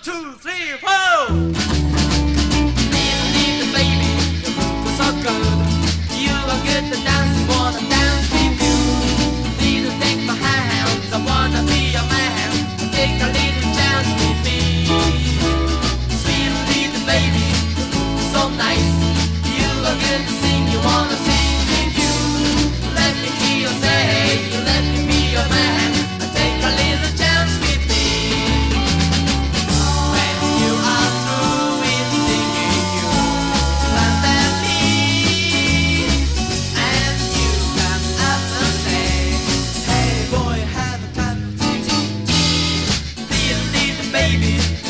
two, three, four. Little baby, you look so good. You are good to dance, wanna dance with you. Little take my hands, I wanna be your man. Take a little chance with me. Sweet little baby, you look so nice. You are good to sing, you wanna sing with you. Let me hear you say, you let me be your man. Take a little chance with me. When you are through with singing, you laugh at me, and you come up and say, hey boy, have a cup of tea. Little baby,